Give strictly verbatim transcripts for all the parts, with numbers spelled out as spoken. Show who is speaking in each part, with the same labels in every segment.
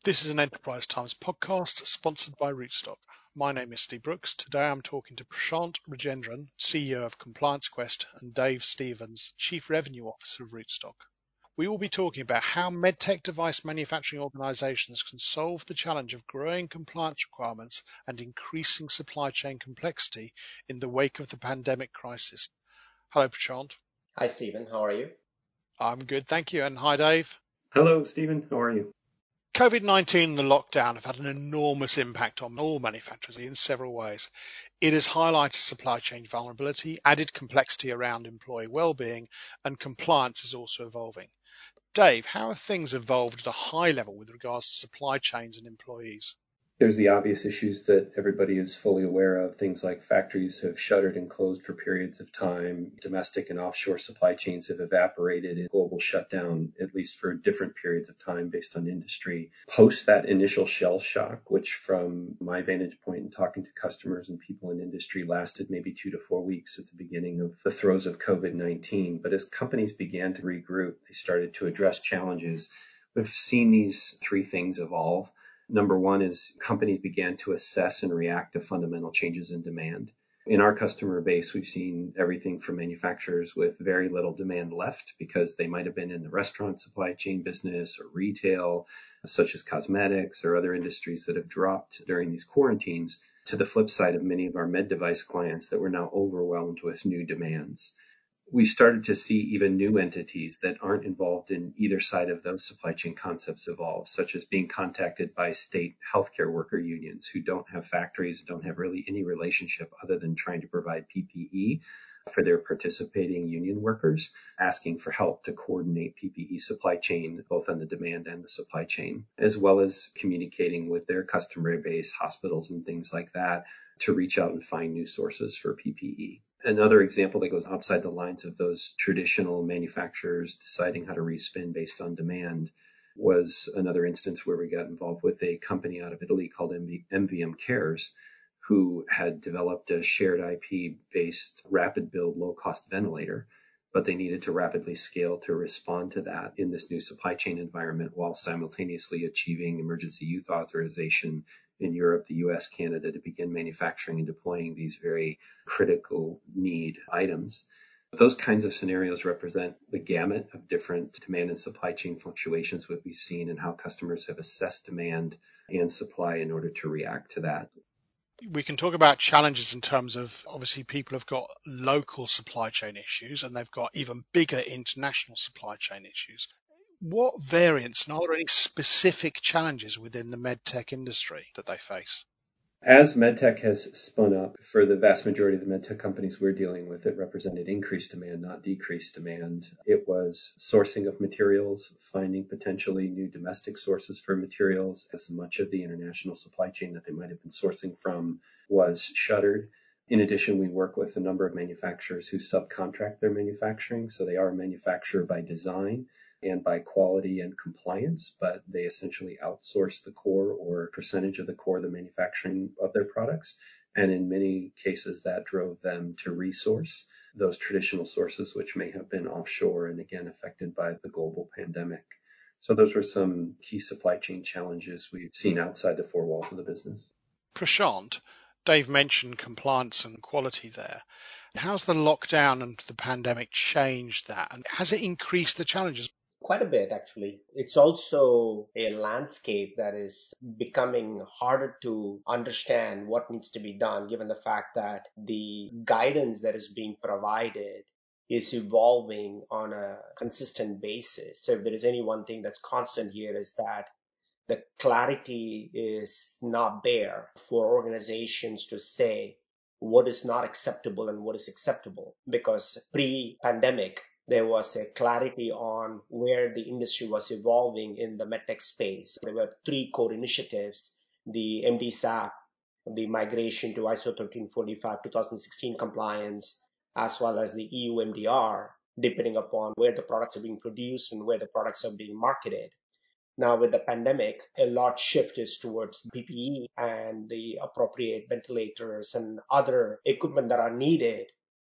Speaker 1: This is an Enterprise Times podcast sponsored by Rootstock. My name is Steve Brooks. Today I'm talking to Prashant Rajendran, C E O of Compliance Quest, and Dave Stevens, Chief Revenue Officer of Rootstock. We will be talking about how medtech device manufacturing organizations can solve the challenge of growing compliance requirements and increasing supply chain complexity in the wake of the pandemic crisis. Hello, Prashant.
Speaker 2: Hi, Stephen. How are you?
Speaker 1: I'm good, thank you. And hi, Dave.
Speaker 3: Hello, Stephen. How are you?
Speaker 1: COVID nineteen and the lockdown have had an enormous impact on all manufacturers in several ways. It has highlighted supply chain vulnerability, added complexity around employee well-being, and compliance is also evolving. Dave, how have things evolved at a high level with regards to supply chains and employees?
Speaker 3: There's the obvious issues that everybody is fully aware of. Things like factories have shuttered and closed for periods of time. Domestic and offshore supply chains have evaporated in global shutdown, at least for different periods of time based on industry. Post that initial shell shock, which from my vantage point in talking to customers and people in industry lasted maybe two to four weeks at the beginning of the throes of COVID nineteen. But as companies began to regroup, they started to address challenges. We've seen these three things evolve. Number one is companies began to assess and react to fundamental changes in demand. In our customer base, we've seen everything from manufacturers with very little demand left because they might have been in the restaurant supply chain business or retail, such as cosmetics or other industries that have dropped during these quarantines, to the flip side of many of our med device clients that were now overwhelmed with new demands. We started to see even new entities that aren't involved in either side of those supply chain concepts evolve, such as being contacted by state healthcare worker unions who don't have factories, don't have really any relationship other than trying to provide P P E for their participating union workers, asking for help to coordinate P P E supply chain, both on the demand and the supply chain, as well as communicating with their customer base, hospitals and things like that, to reach out and find new sources for P P E. Another example that goes outside the lines of those traditional manufacturers deciding how to respin based on demand was another instance where we got involved with a company out of Italy called M V M Cares, who had developed a shared I P-based rapid build low-cost ventilator, but they needed to rapidly scale to respond to that in this new supply chain environment while simultaneously achieving emergency use authorization in Europe, the U S, Canada to begin manufacturing and deploying these very critical need items. Those kinds of scenarios represent the gamut of different demand and supply chain fluctuations that we've seen and how customers have assessed demand and supply in order to react to that.
Speaker 1: We can talk about challenges in terms of obviously people have got local supply chain issues and they've got even bigger international supply chain issues. What variants and are there any specific challenges within the medtech industry that they face?
Speaker 3: As medtech has spun up, for the vast majority of the medtech companies we're dealing with, it represented increased demand, not decreased demand. It was sourcing of materials, finding potentially new domestic sources for materials, as much of the international supply chain that they might have been sourcing from was shuttered. In addition, we work with a number of manufacturers who subcontract their manufacturing, so they are a manufacturer by design and by quality and compliance, but they essentially outsource the core or percentage of the core of the manufacturing of their products. And in many cases, that drove them to resource those traditional sources, which may have been offshore and again affected by the global pandemic. So those were some key supply chain challenges we've seen outside the four walls of the business.
Speaker 1: Prashant, Dave mentioned compliance and quality there. How's the lockdown and the pandemic changed that? And has it increased the challenges?
Speaker 2: Quite a bit, actually. It's also a landscape that is becoming harder to understand what needs to be done, given the fact that the guidance that is being provided is evolving on a consistent basis. So if there is any one thing that's constant here is that the clarity is not there for organizations to say what is not acceptable and what is acceptable. Because pre-pandemic, there was a clarity on where the industry was evolving in the medtech space. There were three core initiatives, the M D S A P, the migration to I S O thirteen forty-five twenty sixteen compliance, as well as the E U M D R, depending upon where the products are being produced and where the products are being marketed. Now, with the pandemic, a large shift is towards P P E and the appropriate ventilators and other equipment that are needed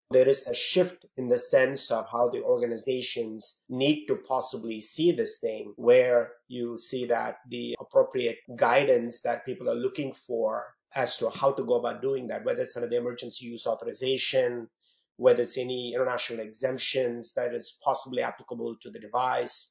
Speaker 2: There is a shift in the sense of how the organizations need to possibly see this thing, where you see that the appropriate guidance that people are looking for as to how to go about doing that, whether it's under the emergency use authorization, whether it's any international exemptions that is possibly applicable to the device.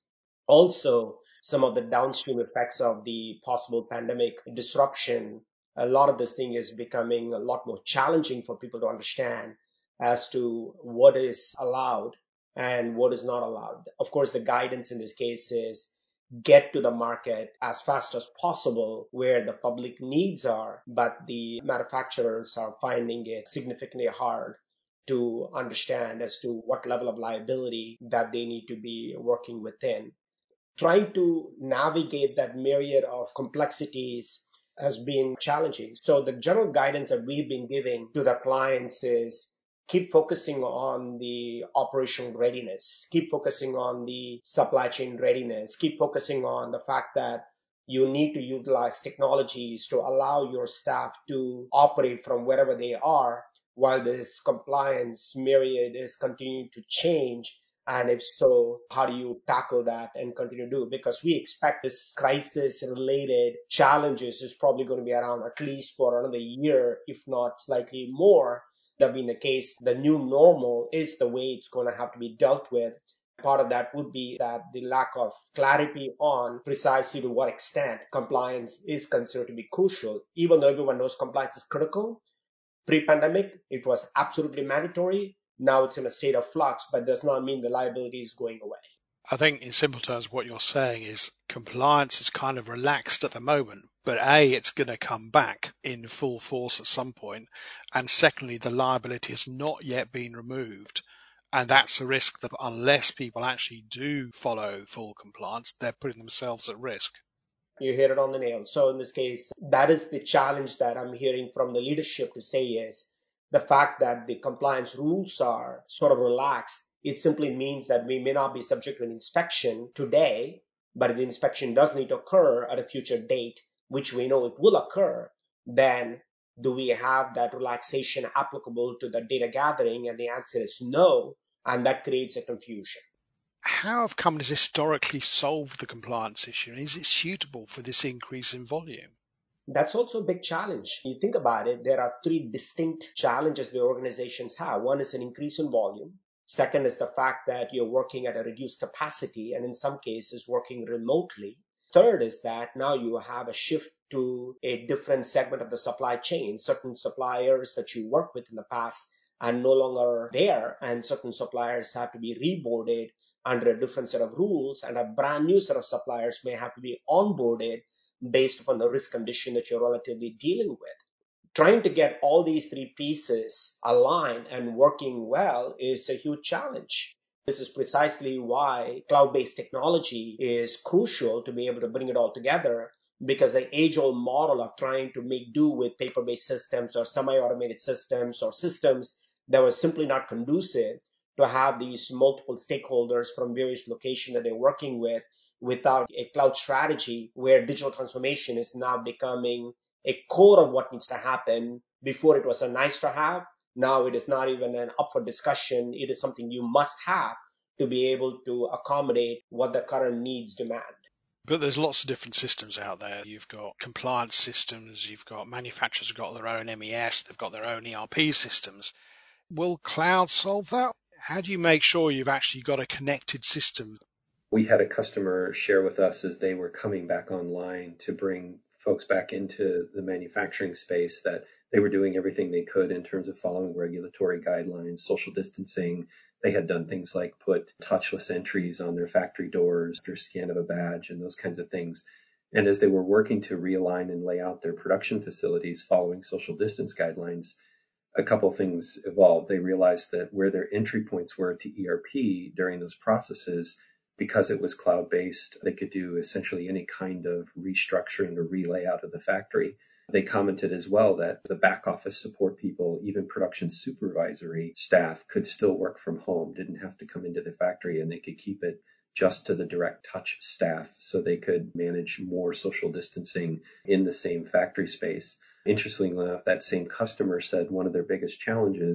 Speaker 2: Also, some of the downstream effects of the possible pandemic disruption. A lot of this thing is becoming a lot more challenging for people to understand as to what is allowed and what is not allowed. Of course, the guidance in this case is get to the market as fast as possible where the public needs are, but the manufacturers are finding it significantly hard to understand as to what level of liability that they need to be working within. Trying to navigate that myriad of complexities has been challenging. So the general guidance that we've been giving to the clients is keep focusing on the operational readiness, keep focusing on the supply chain readiness, keep focusing on the fact that you need to utilize technologies to allow your staff to operate from wherever they are while this compliance myriad is continuing to change. And if so, how do you tackle that and continue to do? Because we expect this crisis related challenges is probably going to be around at least for another year, if not slightly more. That being the case, the new normal is the way it's going to have to be dealt with. Part of that would be that the lack of clarity on precisely to what extent compliance is considered to be crucial. Even though everyone knows compliance is critical, pre-pandemic, it was absolutely mandatory. Now it's in a state of flux, but does not mean the liability is going away.
Speaker 1: I think in simple terms, what you're saying is compliance is kind of relaxed at the moment, but A, it's going to come back in full force at some point. And secondly, the liability has not yet been removed. And that's a risk that unless people actually do follow full compliance, they're putting themselves at risk.
Speaker 2: You hit it on the nail. So in this case, that is the challenge that I'm hearing from the leadership to say is the fact that the compliance rules are sort of relaxed. It simply means that we may not be subject to an inspection today, but if the inspection does need to occur at a future date, which we know it will occur, then do we have that relaxation applicable to the data gathering? And the answer is no. And that creates a confusion.
Speaker 1: How have companies historically solved the compliance issue? And is it suitable for this increase in volume?
Speaker 2: That's also a big challenge. You think about it, there are three distinct challenges the organizations have. One is an increase in volume. Second is the fact that you're working at a reduced capacity and in some cases working remotely. Third is that now you have a shift to a different segment of the supply chain. Certain suppliers that you worked with in the past are no longer there, and certain suppliers have to be reboarded under a different set of rules, and a brand new set of suppliers may have to be onboarded based upon the risk condition that you're relatively dealing with. Trying to get all these three pieces aligned and working well is a huge challenge. This is precisely why cloud-based technology is crucial to be able to bring it all together, because the age-old model of trying to make do with paper-based systems or semi-automated systems or systems that was simply not conducive to have these multiple stakeholders from various locations that they're working with without a cloud strategy where digital transformation is now becoming a core of what needs to happen. Before it was a nice to have. Now it is not even an up for discussion. It is something you must have to be able to accommodate what the current needs demand.
Speaker 1: But there's lots of different systems out there. You've got compliance systems, you've got manufacturers have got their own M E S, they've got their own E R P systems. Will cloud solve that? How do you make sure you've actually got a connected system?
Speaker 3: We had a customer share with us as they were coming back online to bring folks back into the manufacturing space that they were doing everything they could in terms of following regulatory guidelines, social distancing. They had done things like put touchless entries on their factory doors after scan of a badge and those kinds of things. And as they were working to realign and lay out their production facilities following social distance guidelines, a couple of things evolved. They realized that where their entry points were to E R P during those processes, because it was cloud-based, they could do essentially any kind of restructuring or relayout of the factory. They commented as well that the back office support people, even production supervisory staff, could still work from home, didn't have to come into the factory, and they could keep it just to the direct touch staff so they could manage more social distancing in the same factory space. Interestingly enough, that same customer said one of their biggest challenges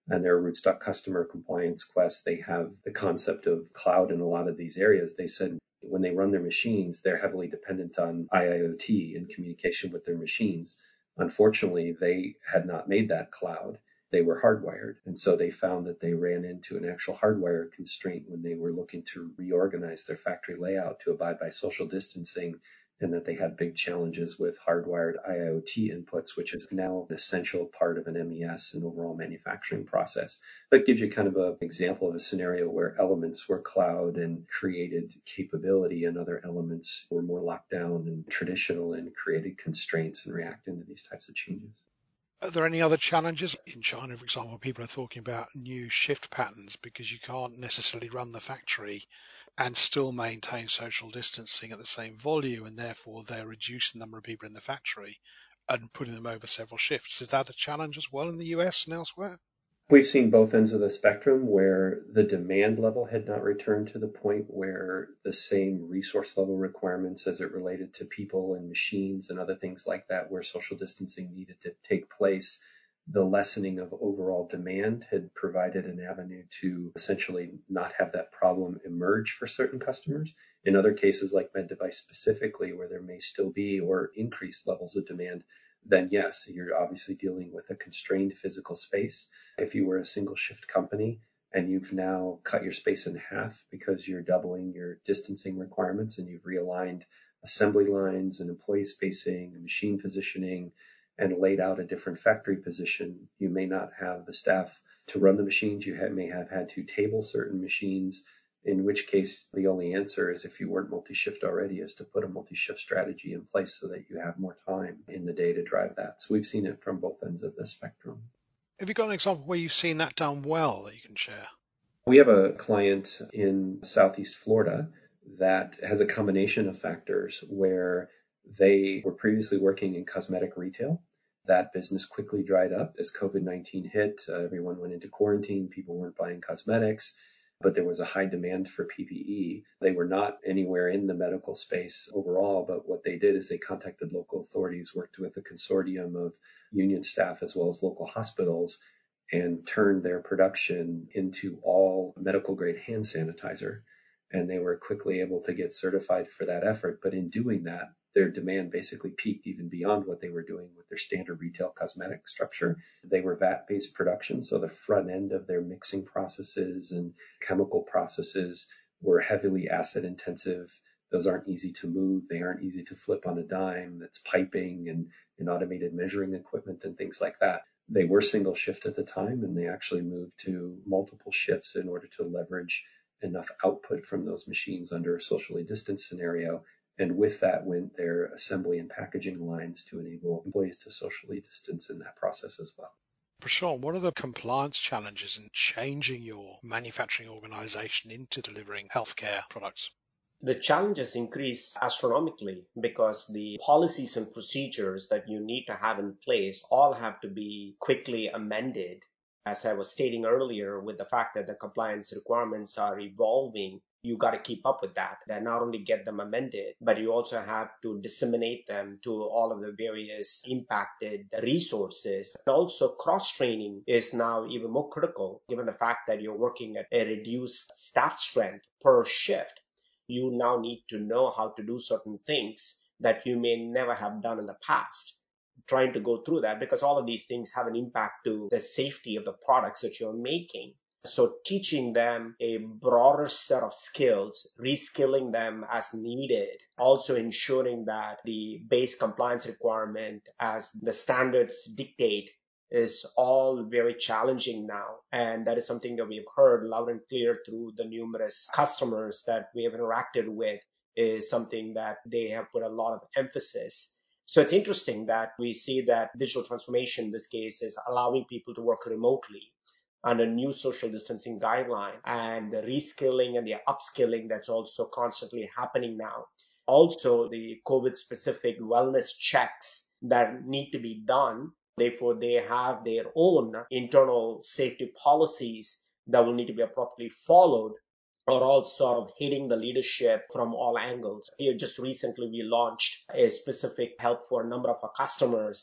Speaker 3: and their Rootstock customer compliance quest, they have the concept of cloud in a lot of these areas. They said when they run their machines, they're heavily dependent on I I O T and communication with their machines. Unfortunately, they had not made that cloud. They were hardwired. And so they found that they ran into an actual hardware constraint when they were looking to reorganize their factory layout to abide by social distancing, and that they had big challenges with hardwired I I O T inputs, which is now an essential part of an M E S and overall manufacturing process. That gives you kind of an example of a scenario where elements were cloud and created capability, and other elements were more locked down and traditional and created constraints and reacting to these types of changes.
Speaker 1: Are there any other challenges? In China, for example, people are talking about new shift patterns because you can't necessarily run the factory and still maintain social distancing at the same volume, and therefore they're reducing the number of people in the factory and putting them over several shifts. Is that a challenge as well in the U S and elsewhere?
Speaker 3: We've seen both ends of the spectrum where the demand level had not returned to the point where the same resource level requirements as it related to people and machines and other things like that, where social distancing needed to take place. The lessening of overall demand had provided an avenue to essentially not have that problem emerge for certain customers. In other cases, like med device specifically, where there may still be or increased levels of demand, then yes, you're obviously dealing with a constrained physical space. If you were a single shift company and you've now cut your space in half because you're doubling your distancing requirements and you've realigned assembly lines and employee spacing and machine positioning and laid out a different factory position, you may not have the staff to run the machines. You may have had to table certain machines, in which case the only answer is, if you weren't multi-shift already, is to put a multi-shift strategy in place so that you have more time in the day to drive that. So we've seen it from both ends of the spectrum.
Speaker 1: Have you got an example where you've seen that done well that you can share?
Speaker 3: We have a client in Southeast Florida that has a combination of factors where they were previously working in cosmetic retail. That business quickly dried up as COVID nineteen hit. Uh, everyone went into quarantine. People weren't buying cosmetics, but there was a high demand for P P E. They were not anywhere in the medical space overall, but what they did is they contacted local authorities, worked with a consortium of union staff as well as local hospitals, and turned their production into all medical grade hand sanitizer. And they were quickly able to get certified for that effort. But in doing that, their demand basically peaked even beyond what they were doing with their standard retail cosmetic structure. They were V A T-based production, so the front end of their mixing processes and chemical processes were heavily acid intensive. Those aren't easy to move. They aren't easy to flip on a dime. That's piping and, and automated measuring equipment and things like that. They were single shift at the time, and they actually moved to multiple shifts in order to leverage enough output from those machines under a socially distanced scenario. And with that went their assembly and packaging lines to enable employees to socially distance in that process as well.
Speaker 1: Prashant, what are the compliance challenges in changing your manufacturing organization into delivering healthcare products?
Speaker 2: The challenges increase astronomically because the policies and procedures that you need to have in place all have to be quickly amended. As I was stating earlier, with the fact that the compliance requirements are evolving, you got to keep up with that and not only get them amended, but you also have to disseminate them to all of the various impacted resources. And also cross-training is now even more critical given the fact that you're working at a reduced staff strength per shift. You now need to know how to do certain things that you may never have done in the past. Trying to go through that because all of these things have an impact to the safety of the products that you're making. So teaching them a broader set of skills, reskilling them as needed, also ensuring that the base compliance requirement as the standards dictate is all very challenging now. And that is something that we've heard loud and clear through the numerous customers that we have interacted with, is something that they have put a lot of emphasis. So it's interesting that we see that digital transformation in this case is allowing people to work remotely under new social distancing guideline, and the reskilling and the upskilling that's also constantly happening now. Also, the COVID specific wellness checks that need to be done. Therefore, they have their own internal safety policies that will need to be appropriately followed, are all sort of hitting the leadership from all angles. Here, just recently, we launched a specific help for a number of our customers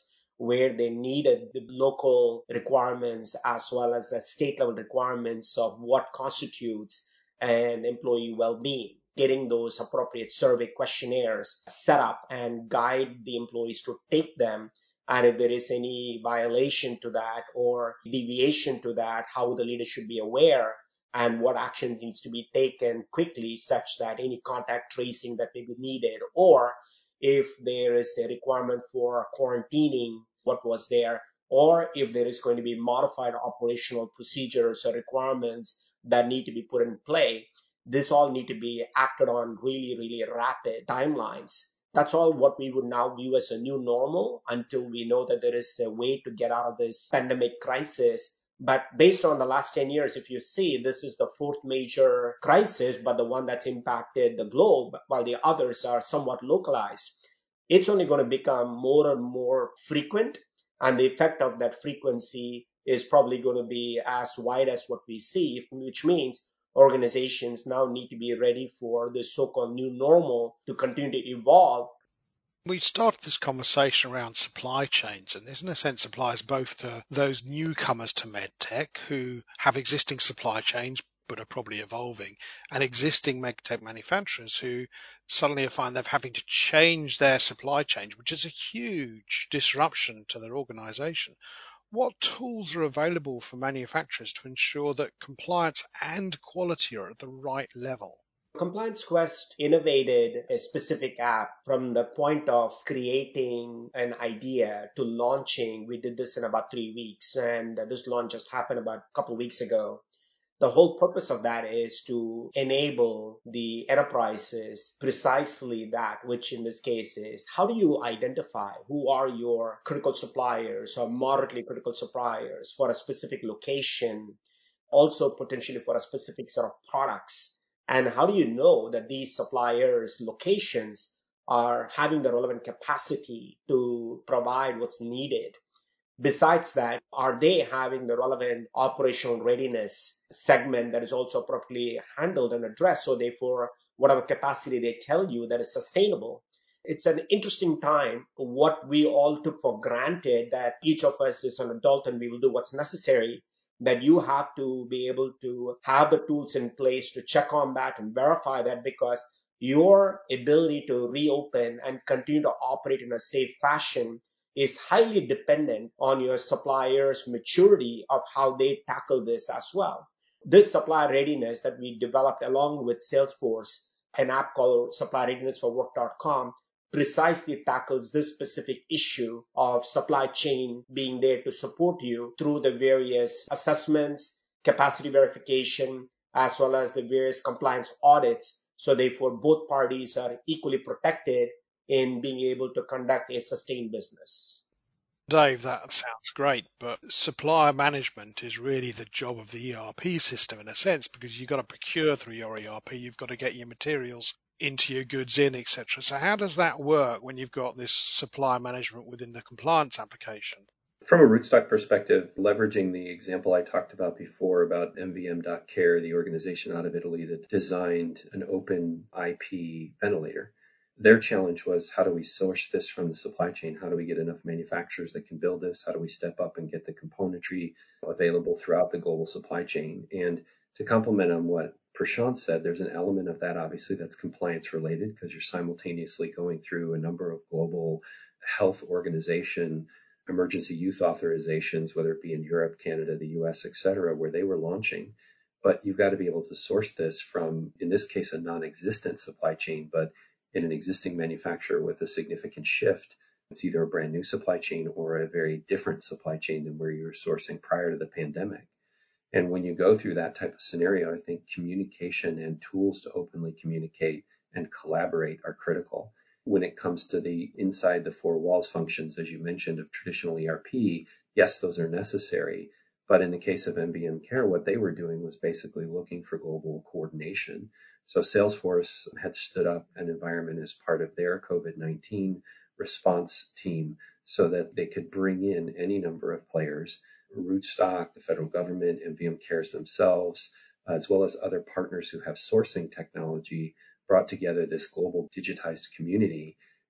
Speaker 2: where they needed the local requirements as well as the state level requirements of what constitutes an employee well-being, getting those appropriate survey questionnaires set up and guide the employees to take them. And if there is any violation to that or deviation to that, how the leader should be aware and what actions needs to be taken quickly such that any contact tracing that may be needed, or if there is a requirement for quarantining what was there, or if there is going to be modified operational procedures or requirements that need to be put in play. This all need to be acted on really, really rapid timelines. That's all what we would now view as a new normal until we know that there is a way to get out of this pandemic crisis. But based on the last ten years, if you see, this is the fourth major crisis, but the one that's impacted the globe, while the others are somewhat localized. It's only going to become more and more frequent, and the effect of that frequency is probably going to be as wide as what we see, which means organizations now need to be ready for the so-called new normal to continue to evolve.
Speaker 1: We started this conversation around supply chains, and this in a sense applies both to those newcomers to medtech who have existing supply chains but are probably evolving, and existing medtech manufacturers who suddenly find they're having to change their supply chain, which is a huge disruption to their organization. What tools are available for manufacturers to ensure that compliance and quality are at the right level?
Speaker 2: Compliance Quest innovated a specific app from the point of creating an idea to launching. We did this in about three weeks, and this launch just happened about a couple of weeks ago. The whole purpose of that is to enable the enterprises precisely that, which in this case is how do you identify who are your critical suppliers or moderately critical suppliers for a specific location, also potentially for a specific set of products. And how do you know that these suppliers' locations are having the relevant capacity to provide what's needed? Besides that, are they having the relevant operational readiness segment that is also appropriately handled and addressed? So therefore, whatever capacity they tell you that is sustainable. It's an interesting time. What we all took for granted that each of us is an adult and we will do what's necessary, that you have to be able to have the tools in place to check on that and verify that, because your ability to reopen and continue to operate in a safe fashion is highly dependent on your supplier's maturity of how they tackle this as well. This supply readiness that we developed along with Salesforce, an app called Supply Readiness for Work dot com, precisely tackles this specific issue of supply chain being there to support you through the various assessments, capacity verification, as well as the various compliance audits. So therefore, both parties are equally protected in being able to conduct a sustained business.
Speaker 1: Dave, that sounds great, but supplier management is really the job of the E R P system in a sense, because you've got to procure through your E R P, you've got to get your materials into your goods in, et cetera. So how does that work when you've got this supplier management within the compliance application?
Speaker 3: From a Rootstock perspective, leveraging the example I talked about before about M V M dot care, the organization out of Italy that designed an open I P ventilator, their challenge was, how do we source this from the supply chain? How do we get enough manufacturers that can build this? How do we step up and get the componentry available throughout the global supply chain? And to complement on what Prashant said, there's an element of that, obviously, that's compliance related, because you're simultaneously going through a number of global health organization emergency use authorizations, whether it be in Europe, Canada, the U S, et cetera, where they were launching. But you've got to be able to source this from, in this case, a non-existent supply chain, but in an existing manufacturer with a significant shift. It's either a brand new supply chain or a very different supply chain than where you were sourcing prior to the pandemic. And when you go through that type of scenario, I think communication and tools to openly communicate and collaborate are critical. When it comes to the inside the four walls functions, as you mentioned, of traditional E R P, yes, those are necessary. But in the case of M V M Care, what they were doing was basically looking for global coordination. So Salesforce had stood up an environment as part of their COVID nineteen response team so that they could bring in any number of players, Rootstock, the federal government, M V M Cares themselves, as well as other partners who have sourcing technology, brought together this global digitized community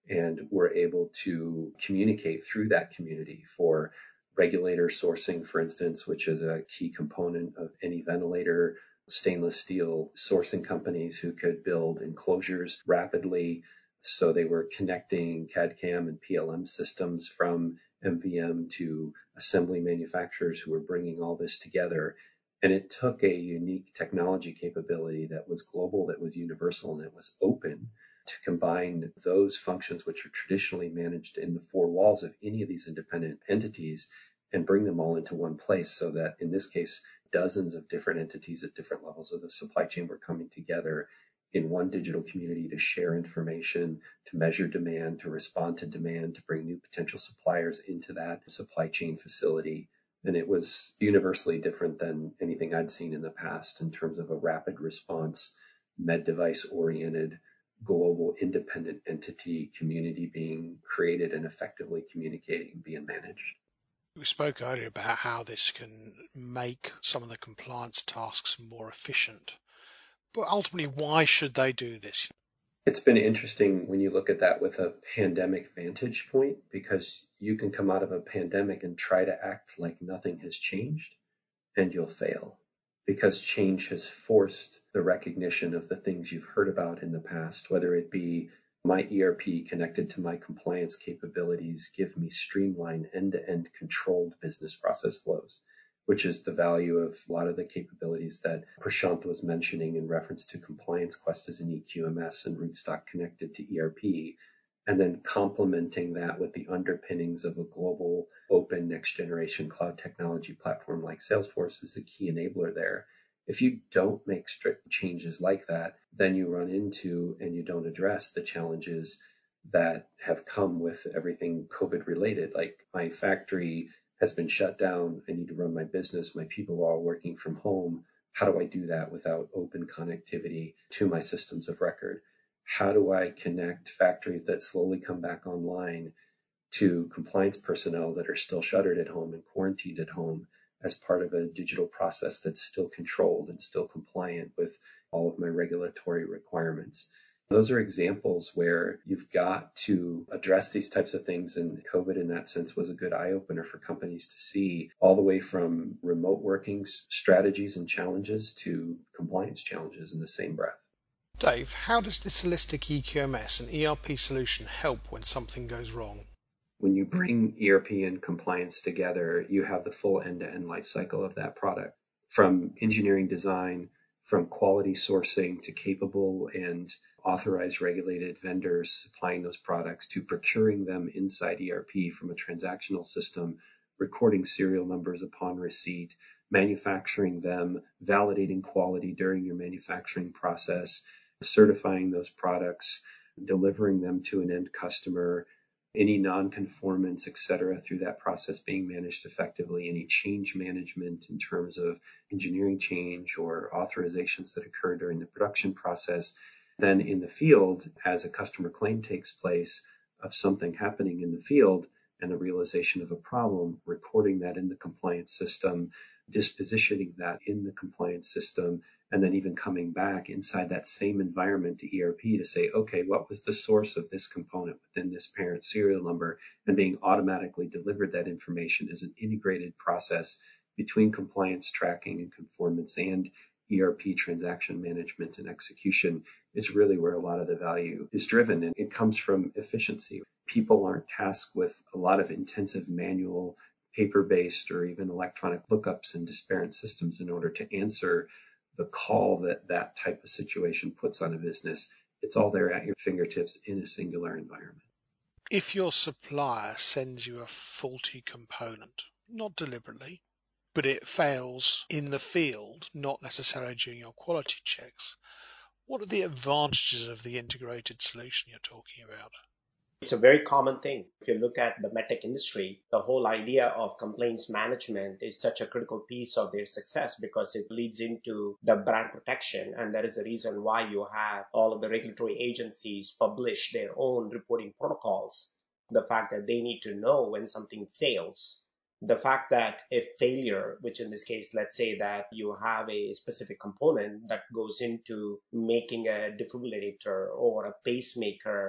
Speaker 3: and were able to communicate through that community for regulator sourcing, for instance, which is a key component of any ventilator, stainless steel sourcing companies who could build enclosures rapidly. So they were connecting C A D C A M and P L M systems from M V M to assembly manufacturers who were bringing all this together. And it took a unique technology capability that was global, that was universal, and it was open to combine those functions which are traditionally managed in the four walls of any of these independent entities and bring them all into one place, so that in this case, dozens of different entities at different levels of the supply chain were coming together in one digital community to share information, to measure demand, to respond to demand, to bring new potential suppliers into that supply chain facility. And it was universally different than anything I'd seen in the past in terms of a rapid response, med device oriented, global independent entity community being created and effectively communicating, being managed.
Speaker 1: We spoke earlier about how this can make some of the compliance tasks more efficient. But ultimately, why should they do this?
Speaker 3: It's been interesting when you look at that with a pandemic vantage point, because you can come out of a pandemic and try to act like nothing has changed, and you'll fail, because change has forced the recognition of the things you've heard about in the past, whether it be my E R P connected to my compliance capabilities give me streamlined end-to-end controlled business process flows, which is the value of a lot of the capabilities that Prashant was mentioning in reference to Compliance Quest as an E Q M S and Rootstock connected to E R P, and then complementing that with the underpinnings of a global open next generation cloud technology platform like Salesforce is a key enabler there. If you don't make strict changes like that, then you run into and you don't address the challenges that have come with everything COVID related. Like, my factory has been shut down. I need to run my business. My people are all working from home. How do I do that without open connectivity to my systems of record? How do I connect factories that slowly come back online to compliance personnel that are still shuttered at home and quarantined at home as part of a digital process that's still controlled and still compliant with all of my regulatory requirements? Those are examples where you've got to address these types of things, and COVID in that sense was a good eye-opener for companies to see all the way from remote working strategies and challenges to compliance challenges in the same breath.
Speaker 1: Dave, how does this holistic E Q M S and E R P solution help when something goes wrong?
Speaker 3: When you bring E R P and compliance together, you have the full end-to-end life cycle of that product, from engineering design, from quality sourcing to capable and authorized regulated vendors supplying those products, to procuring them inside E R P from a transactional system, recording serial numbers upon receipt, manufacturing them, validating quality during your manufacturing process, certifying those products, delivering them to an end customer, any non-conformance, et cetera, through that process being managed effectively, any change management in terms of engineering change or authorizations that occur during the production process. Then in the field, as a customer claim takes place of something happening in the field and the realization of a problem, recording that in the compliance system, dispositioning that in the compliance system, and then even coming back inside that same environment to E R P to say, okay, what was the source of this component within this parent serial number, and being automatically delivered that information as an integrated process between compliance tracking and conformance and E R P transaction management and execution is really where a lot of the value is driven. And it comes from efficiency. People aren't tasked with a lot of intensive manual, paper-based, or even electronic lookups and disparate systems in order to answer the call that that type of situation puts on a business. It's all there at your fingertips in a singular environment.
Speaker 1: If your supplier sends you a faulty component, not deliberately, but it fails in the field, not necessarily during your quality checks, what are the advantages of the integrated solution you're talking about?
Speaker 2: It's a very common thing. If you look at the medtech industry, the whole idea of complaints management is such a critical piece of their success because it leads into the brand protection. And that is the reason why you have all of the regulatory agencies publish their own reporting protocols. The fact that they need to know when something fails. The fact that if failure, which in this case, let's say that you have a specific component that goes into making a defibrillator or a pacemaker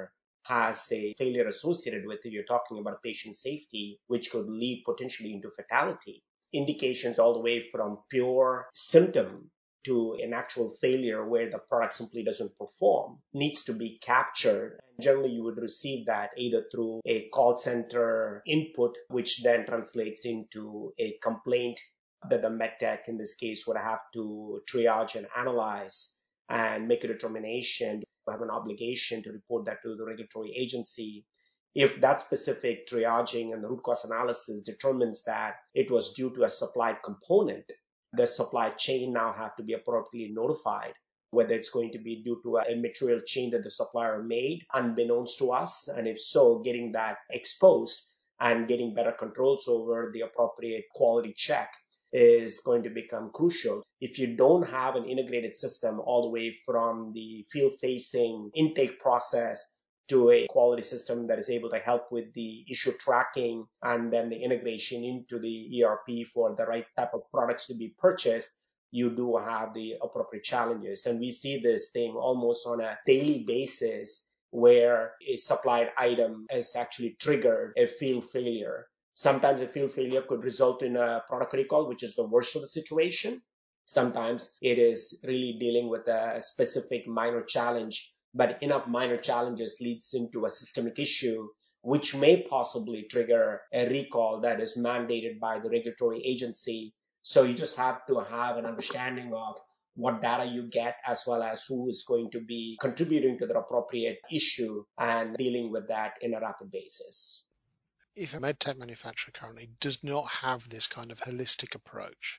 Speaker 2: has a failure associated with it, you're talking about patient safety, which could lead potentially into fatality. Indications all the way from pure symptom to an actual failure where the product simply doesn't perform needs to be captured. And generally, you would receive that either through a call center input, which then translates into a complaint that the medtech in this case would have to triage and analyze and make a determination, have an obligation to report that to the regulatory agency. If that specific triaging and the root cause analysis determines that it was due to a supplied component, the supply chain now have to be appropriately notified, whether it's going to be due to a material change that the supplier made unbeknownst to us, and if so, getting that exposed and getting better controls over the appropriate quality check is going to become crucial. If you don't have an integrated system all the way from the field-facing intake process to a quality system that is able to help with the issue tracking and then the integration into the E R P for the right type of products to be purchased, you do have the appropriate challenges. And we see this thing almost on a daily basis where a supplied item has actually triggered a field failure. Sometimes a field failure could result in a product recall, which is the worst of the situation. Sometimes it is really dealing with a specific minor challenge, but enough minor challenges leads into a systemic issue, which may possibly trigger a recall that is mandated by the regulatory agency. So you just have to have an understanding of what data you get, as well as who is going to be contributing to the appropriate issue and dealing with that in a rapid basis.
Speaker 1: If a medtech manufacturer currently does not have this kind of holistic approach,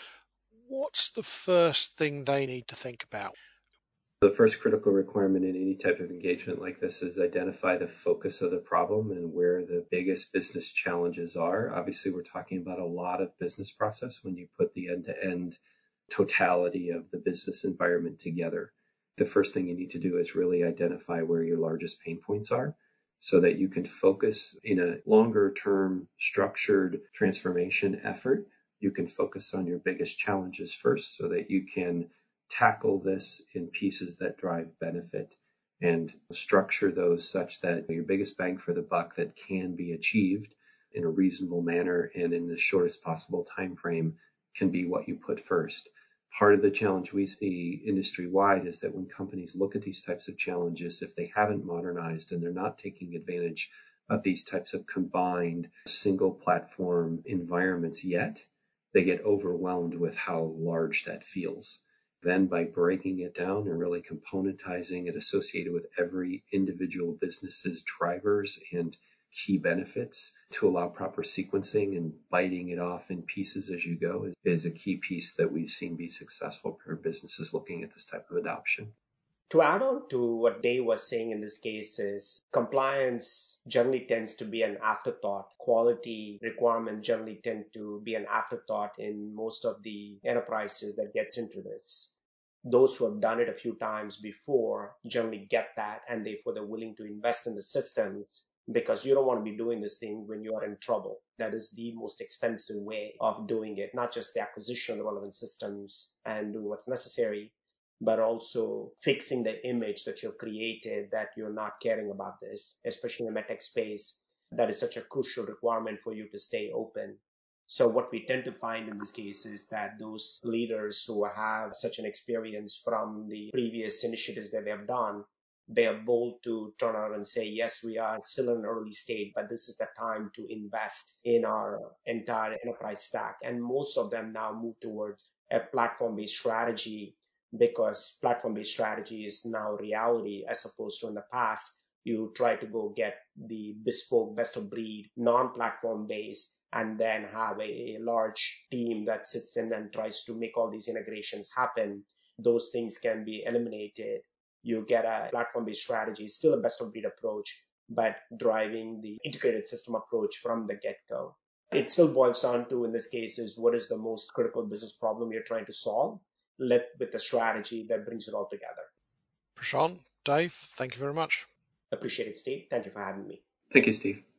Speaker 1: what's the first thing they need to think about?
Speaker 3: The first critical requirement in any type of engagement like this is identify the focus of the problem and where the biggest business challenges are. Obviously, we're talking about a lot of business process when you put the end-to-end totality of the business environment together. The first thing you need to do is really identify where your largest pain points are so that you can focus in a longer term structured transformation effort. You can focus on your biggest challenges first so that you can tackle this in pieces that drive benefit and structure those such that your biggest bang for the buck that can be achieved in a reasonable manner and in the shortest possible time frame can be what you put first. Part of the challenge we see industry-wide is that when companies look at these types of challenges, if they haven't modernized and they're not taking advantage of these types of combined single platform environments yet, they get overwhelmed with how large that feels. Then by breaking it down and really componentizing it associated with every individual business's drivers and key benefits to allow proper sequencing and biting it off in pieces as you go is a key piece that we've seen be successful for businesses looking at this type of adoption.
Speaker 2: To add on to what Dave was saying in this case is compliance generally tends to be an afterthought. Quality requirements generally tend to be an afterthought in most of the enterprises that gets into this. Those who have done it a few times before generally get that, and therefore they're willing to invest in the systems because you don't want to be doing this thing when you are in trouble. That is the most expensive way of doing it, not just the acquisition of the relevant systems and doing what's necessary, but also fixing the image that you've created that you're not caring about this, especially in the medtech space. That is such a crucial requirement for you to stay open. So what we tend to find in this case is that those leaders who have such an experience from the previous initiatives that they have done, they are bold to turn around and say, yes, we are still in an early stage, but this is the time to invest in our entire enterprise stack. And most of them now move towards a platform-based strategy because platform-based strategy is now reality as opposed to in the past. You try to go get the bespoke, best of breed, non-platform based, and then have a, a large team that sits in and tries to make all these integrations happen. Those things can be eliminated. You get a platform-based strategy, still a best of breed approach, but driving the integrated system approach from the get-go. It still boils down to, in this case, is what is the most critical business problem you're trying to solve, led with a strategy that brings it all together.
Speaker 1: Prashant, Dave, thank you very much.
Speaker 2: Appreciate it, Steve. Thank you for having me.
Speaker 3: Thank you, Steve.